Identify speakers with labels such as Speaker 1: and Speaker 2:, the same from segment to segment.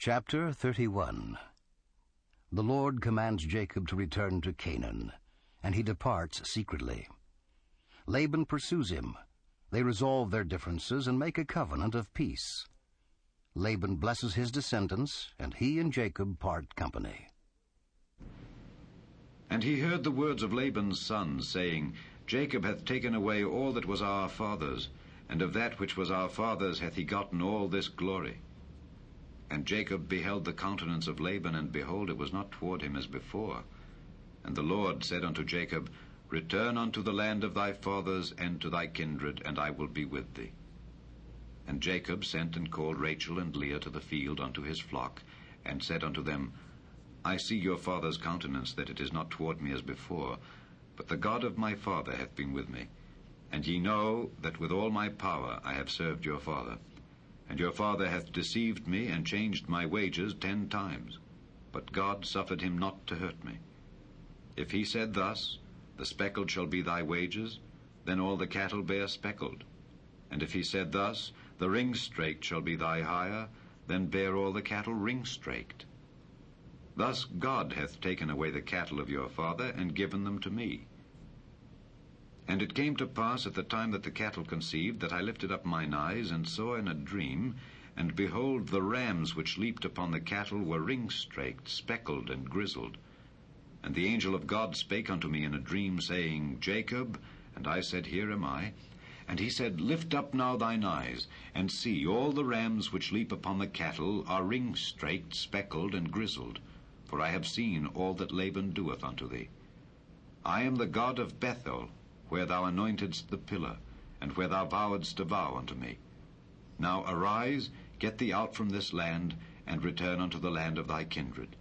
Speaker 1: Chapter 31. The Lord commands Jacob to return to Canaan, and he departs secretly. Laban pursues him. They resolve their differences and make a covenant of peace. Laban blesses his descendants, and he and Jacob part company.
Speaker 2: And he heard the words of Laban's sons, saying, Jacob hath taken away all that was our father's, and of that which was our father's hath he gotten all this glory. And Jacob beheld the countenance of Laban, and behold, it was not toward him as before. And the Lord said unto Jacob, Return unto the land of thy fathers, and to thy kindred, and I will be with thee. And Jacob sent and called Rachel and Leah to the field unto his flock, and said unto them, I see your father's countenance, that it is not toward me as before, but the God of my father hath been with me. And ye know that with all my power I have served your father. And your father hath deceived me, and changed my wages 10 times. But God suffered him not to hurt me. If he said thus, The speckled shall be thy wages, then all the cattle bear speckled. And if he said thus, The ring-straked shall be thy hire, then bear all the cattle ring-straked. Thus God hath taken away the cattle of your father, and given them to me. And it came to pass at the time that the cattle conceived, that I lifted up mine eyes, and saw in a dream, and behold, the rams which leaped upon the cattle were ring-straked, speckled, and grizzled. And the angel of God spake unto me in a dream, saying, Jacob. And I said, Here am I. And he said, Lift up now thine eyes, and see, all the rams which leap upon the cattle are ring-straked, speckled, and grizzled. For I have seen all that Laban doeth unto thee. I am the God of Bethel, where thou anointedst the pillar, and where thou vowedst a vow unto me. Now arise, get thee out from this land, and return unto the land of thy kindred.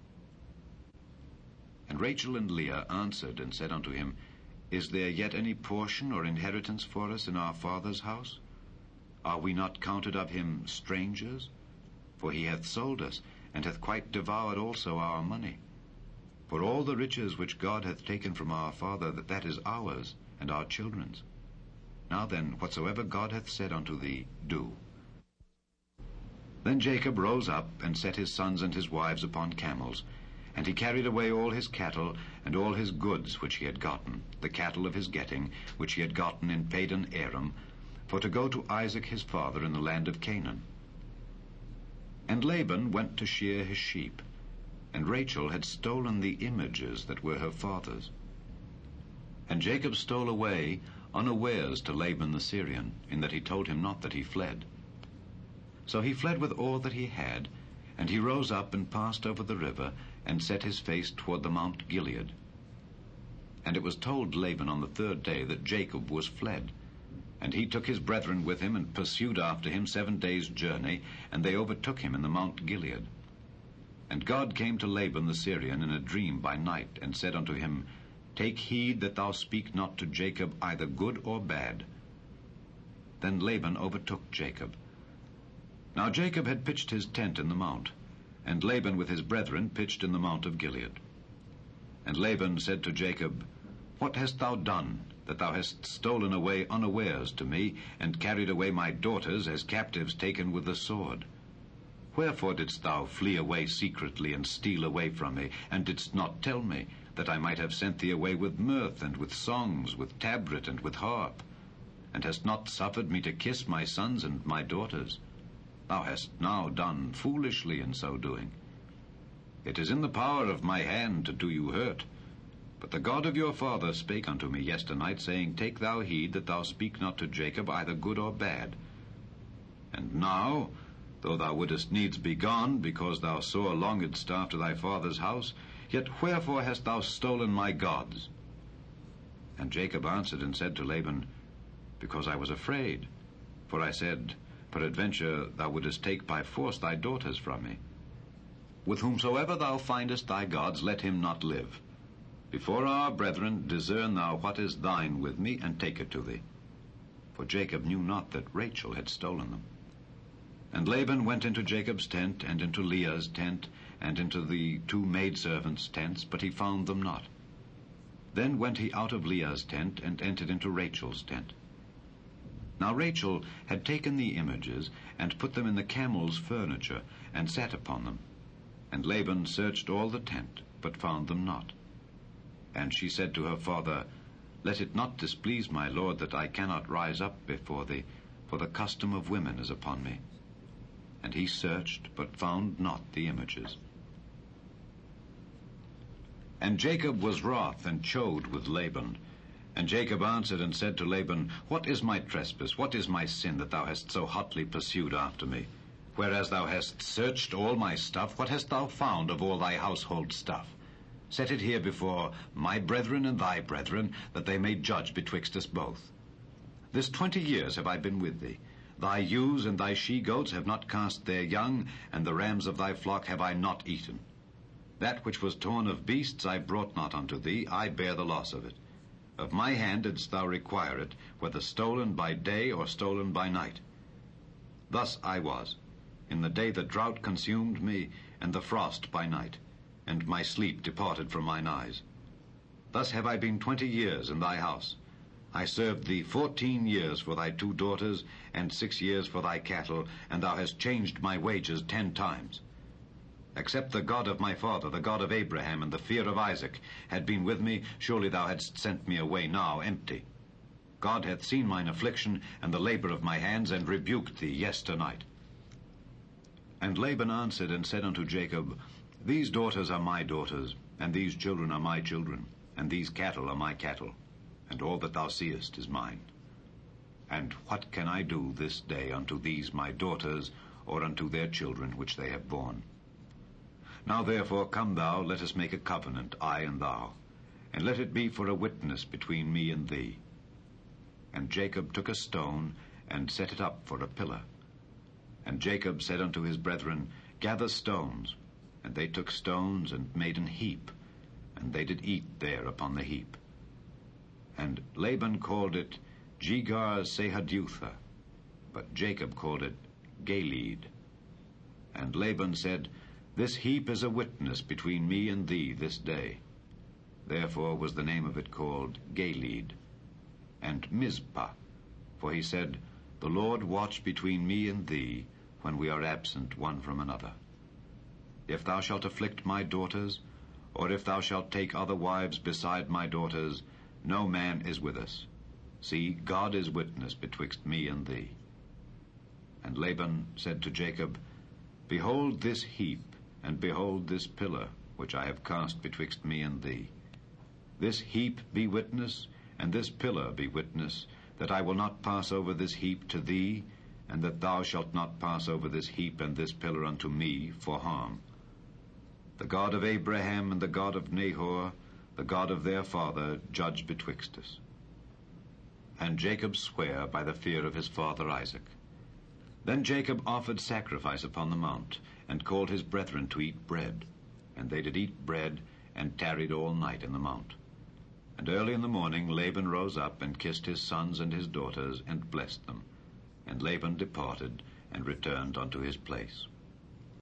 Speaker 2: And Rachel and Leah answered and said unto him, Is there yet any portion or inheritance for us in our father's house? Are we not counted of him strangers? For he hath sold us, and hath quite devoured also our money. For all the riches which God hath taken from our father, that is ours, and our children's. Now then, whatsoever God hath said unto thee, do. Then Jacob rose up, and set his sons and his wives upon camels, and he carried away all his cattle, and all his goods which he had gotten, the cattle of his getting, which he had gotten in Padan Aram, for to go to Isaac his father in the land of Canaan. And Laban went to shear his sheep, and Rachel had stolen the images that were her father's. And Jacob stole away unawares to Laban the Syrian, in that he told him not that he fled. So he fled with all that he had, and he rose up and passed over the river, and set his face toward the Mount Gilead. And it was told Laban on the 3rd day that Jacob was fled. And he took his brethren with him, and pursued after him 7 days' journey, and they overtook him in the Mount Gilead. And God came to Laban the Syrian in a dream by night, and said unto him, Take heed that thou speak not to Jacob either good or bad. Then Laban overtook Jacob. Now Jacob had pitched his tent in the mount, and Laban with his brethren pitched in the mount of Gilead. And Laban said to Jacob, What hast thou done, that thou hast stolen away unawares to me, and carried away my daughters as captives taken with the sword? Wherefore didst thou flee away secretly, and steal away from me, and didst not tell me, that I might have sent thee away with mirth, and with songs, with tabret, and with harp? And hast not suffered me to kiss my sons and my daughters? Thou hast now done foolishly in so doing. It is in the power of my hand to do you hurt. But the God of your father spake unto me yesternight, saying, Take thou heed that thou speak not to Jacob either good or bad. And now, though thou wouldest needs be gone, because thou sore longedst after thy father's house, yet wherefore hast thou stolen my gods? And Jacob answered and said to Laban, Because I was afraid. For I said, Peradventure thou wouldest take by force thy daughters from me. With whomsoever thou findest thy gods, let him not live. Before our brethren discern thou what is thine with me, and take it to thee. For Jacob knew not that Rachel had stolen them. And Laban went into Jacob's tent, and into Leah's tent, and into the 2 maidservants' tents, but he found them not. Then went he out of Leah's tent, and entered into Rachel's tent. Now Rachel had taken the images, and put them in the camel's furniture, and sat upon them. And Laban searched all the tent, but found them not. And she said to her father, Let it not displease my lord that I cannot rise up before thee, for the custom of women is upon me. And he searched, but found not the images. And Jacob was wroth, and chode with Laban. And Jacob answered and said to Laban, What is my trespass? What is my sin, that thou hast so hotly pursued after me? Whereas thou hast searched all my stuff, what hast thou found of all thy household stuff? Set it here before my brethren and thy brethren, that they may judge betwixt us both. This 20 years have I been with thee. Thy ewes and thy she-goats have not cast their young, and the rams of thy flock have I not eaten. That which was torn of beasts I brought not unto thee, I bear the loss of it. Of my hand didst thou require it, whether stolen by day or stolen by night. Thus I was, in the day the drought consumed me, and the frost by night, and my sleep departed from mine eyes. Thus have I been 20 years in thy house. I served thee 14 years for thy 2 daughters, and 6 years for thy cattle, and thou hast changed my wages 10 times. Except the God of my father, the God of Abraham, and the fear of Isaac, had been with me, surely thou hadst sent me away now empty. God hath seen mine affliction, and the labor of my hands, and rebuked thee yesternight. And Laban answered and said unto Jacob, These daughters are my daughters, and these children are my children, and these cattle are my cattle, and all that thou seest is mine. And what can I do this day unto these my daughters, or unto their children which they have borne? Now therefore come thou, let us make a covenant, I and thou, and let it be for a witness between me and thee. And Jacob took a stone, and set it up for a pillar. And Jacob said unto his brethren, Gather stones. And they took stones, and made an heap, and they did eat there upon the heap. And Laban called it Jegar-sahadutha, but Jacob called it Galeed. And Laban said, This heap is a witness between me and thee this day. Therefore was the name of it called Galeed. And Mizpah, for he said, The Lord watch between me and thee, when we are absent one from another. If thou shalt afflict my daughters, or if thou shalt take other wives beside my daughters, no man is with us. See, God is witness betwixt me and thee. And Laban said to Jacob, Behold this heap, and behold this pillar, which I have cast betwixt me and thee. This heap be witness, and this pillar be witness, that I will not pass over this heap to thee, and that thou shalt not pass over this heap and this pillar unto me for harm. The God of Abraham and the God of Nahor, the God of their father, judge betwixt us. And Jacob sware by the fear of his father Isaac. Then Jacob offered sacrifice upon the mount, and called his brethren to eat bread. And they did eat bread, and tarried all night in the mount. And early in the morning Laban rose up, and kissed his sons and his daughters, and blessed them. And Laban departed, and returned unto his place.